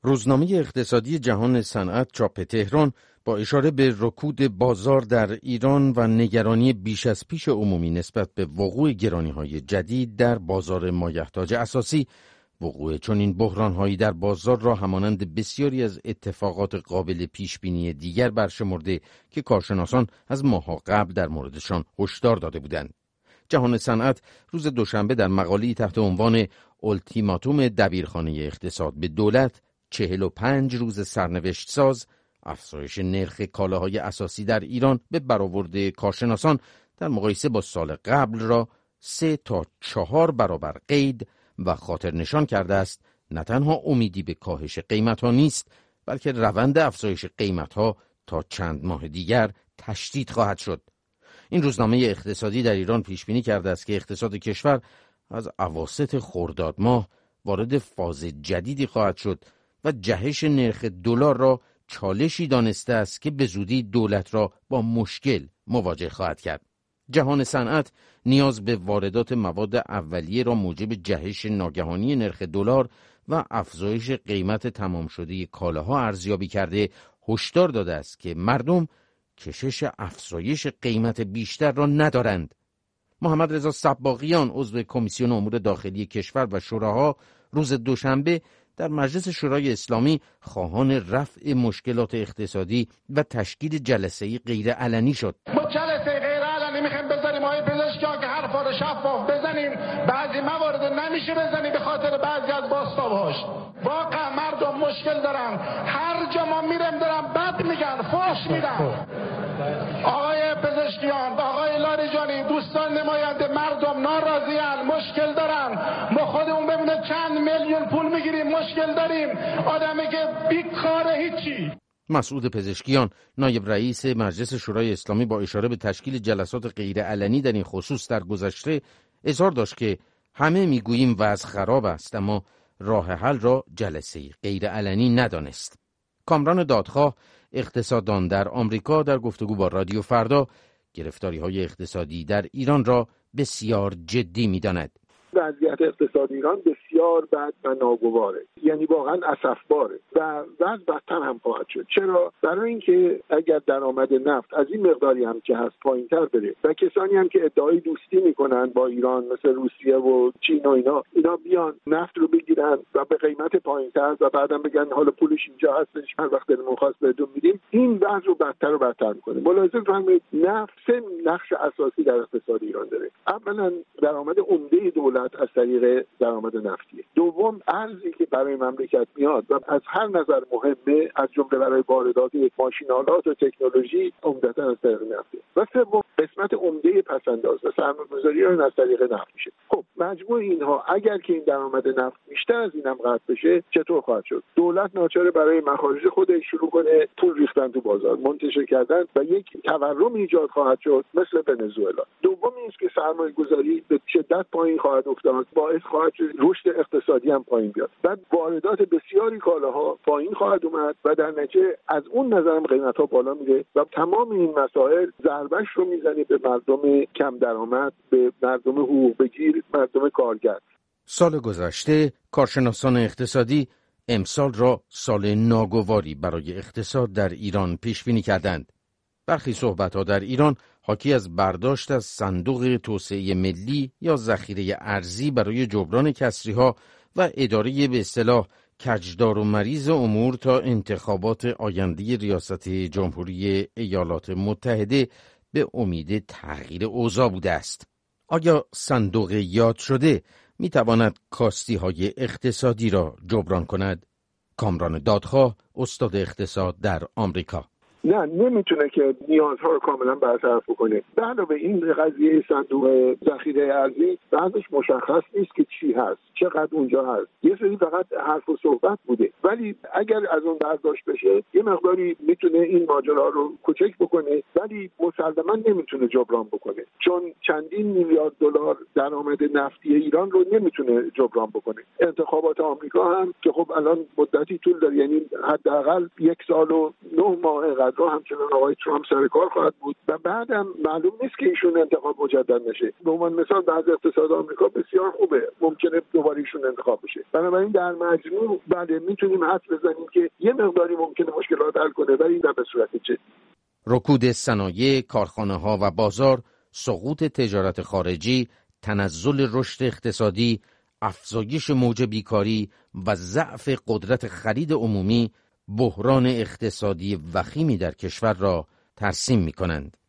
روزنامه اقتصادی جهان صنعت چاپ تهران با اشاره به رکود بازار در ایران و نگرانی بیش از پیش عمومی نسبت به وقوع گرانی‌های جدید در بازار مایحتاج اساسی، وقوع چنین بحران‌هایی در بازار را همانند بسیاری از اتفاقات قابل پیش‌بینی دیگر برشمرده که کارشناسان از ماه‌ها قبل در موردشان هشدار داده بودند. جهان صنعت روز دوشنبه در مقاله‌ای تحت عنوان التیماتوم دبیرخانه اقتصاد به دولت 45 روز سرنوشت ساز، افزایش نرخ کالاهای اساسی در ایران به برآورد کارشناسان در مقایسه با سال قبل را 3 تا 4 برابر قید و خاطر نشان کرده است نه تنها امیدی به کاهش قیمت‌ها نیست، بلکه روند افزایش قیمت‌ها تا چند ماه دیگر تشدید خواهد شد. این روزنامه اقتصادی در ایران پیشبینی کرده است که اقتصاد کشور از اواسط خرداد ماه وارد فاز جدیدی خواهد شد و جهش نرخ دلار را چالشی دانسته است که به زودی دولت را با مشکل مواجه خواهد کرد. جهان صنعت نیاز به واردات مواد اولیه را موجب جهش ناگهانی نرخ دلار و افزایش قیمت تمام شده کالاها ارزیابی کرده هشدار داده است که مردم کشش افزایش قیمت بیشتر را ندارند. محمد رضا صباغیان عضو کمیسیون امور داخلی کشور و شوراها روز دوشنبه در مجلس شورای اسلامی خواهان رفع مشکلات اقتصادی و تشکیل جلسه‌ای غیر علنی شد. ما جلسه غیر علنی میخوایم بذاریم آقای پزشکیان که حرفا رو شفاف بزنیم، بعضی موارد نمیشه بزنیم به خاطر بعضی از باستابهاش. واقعا مردم مشکل دارن، هر جا ما میرم دارن بد میگن، فحش میدن. آقای پزشکیان و آقای لاریجانی، دوستان نماینده مردم ناراضیان، مشکل دارن. ما خودمون ببینه چند میلیون پول میگیریم، مشکل داریم. آدمی که بیکاره هیچی. مسعود پزشکیان نایب رئیس مجلس شورای اسلامی با اشاره به تشکیل جلسات غیر علنی در این خصوص در گذشته اظهار داشت که همه میگوییم وضع خراب است، اما راه حل را جلسه غیر علنی ندانست. کامران دادخواه اقتصاددان در آمریکا در گفتگو با رادیو فردا گرفتاری‌های اقتصادی در ایران را بسیار جدی می‌داند. وضعیت اقتصاد ایران بسیار بد و ناگواره، یعنی واقعا اسفباره و وضع بدتر هم خواهد شد. چرا؟ برای اینکه اگر درآمد نفت از این مقداری هم که هست پایین‌تر بره و کسانی هم که ادعای دوستی میکنن با ایران مثل روسیه و چین و اینا بیان نفت رو بگیرن و به قیمت پایین‌تر و بعدم بگن حالا پولش اینجا هستش، هر وقت دلمون خواست بهتون میدیم، این وضع رو بدتر و بدتر میکنه. ملاحظه فرمایید نفت سه نقش اساسی در اقتصاد ایران داره. اولا درآمد عمده دولت از طریق درآمد نفتیه. دوم ارزی که برای مملکت میاد و از هر نظر مهمه، از جمله برای واردات ماشین‌آلات و تکنولوژی، عمدتاً از طریق نفته. و سوم قسمت عمده پس‌انداز و سرمایه‌گذاری اون از طریق نفت میشه. خب مجموع اینها اگر که این درآمد نفت بیشتر از اینم قطع بشه چطور خواهد شد؟ دولت ناچاره برای مخارج خودش شروع کنه پول ریختن تو بازار، منتشر کردن و یک تورم ایجاد خواهد شد مثل ونزوئلا. دوم این است که سرمایه‌گذاری به شدت پایین خواهد افتاد، باعث خواهد شد رشد اقتصادی هم پایین بیاد. بعد واردات بسیاری کالاها پایین خواهد اومد و در نتیجه از اون نظرم قیمت‌ها بالا میره و تمام این مسائل ضربه‌اش رو میزنه به مردم کم درآمد، به مردم حقوق بگیر، مردم کارگر. سال گذشته کارشناسان اقتصادی امسال را سال ناگواری برای اقتصاد در ایران پیش بینی کردند. برخی صحبت‌ها در ایران حاکی از برداشت از صندوق توسعه ملی یا ذخیره ارزی برای جبران کسری‌ها و اداره به اصطلاح کجدار و مریض امور تا انتخابات آینده ریاست جمهوری ایالات متحده به امید تغییر اوضاع بوده است. آیا صندوق یاد شده می‌تواند کاستی‌های اقتصادی را جبران کند؟ کامران دادخواه استاد اقتصاد در آمریکا: نه، نمیتونه که نیازها رو کاملا برطرف بکنه. به علاوه این قضیه صندوق ذخیره ارزی بعدش مشخص نیست که چی هست، چقدر اونجا هست. یه سری فقط حرف و صحبت بوده، ولی اگر از اون برداشت بشه یه مقداری میتونه این ماجرا رو کوچک بکنه، ولی مسلماً نمیتونه جبران بکنه، چون چندین میلیارد دلار درآمد نفتی ایران رو نمیتونه جبران بکنه. انتخابات آمریکا هم که خب الان مدتی طول داره، یعنی حداقل 1 سال و 9 ماه بعدها همچنان آقای ترامپ سر کار خواهد بود و بعدم معلوم نیست که ایشون انتخاب مجدد نشه. به عنوان مثال وضع اقتصاد آمریکا بسیار خوبه، ممکنه دوباره ایشون انتخاب بشه. بنابراین در مجموع بله میتونیم حدس بزنیم که یه مقداری ممکنه مشکلات حل کنه، ولی نه به صورت جدی. رکود صنایع، کارخانه‌ها و بازار، سقوط تجارت خارجی، تنزل رشد اقتصادی، افزایش موج بیکاری و ضعف قدرت خرید عمومی بحران اقتصادی وخیمی در کشور را ترسیم می‌کنند.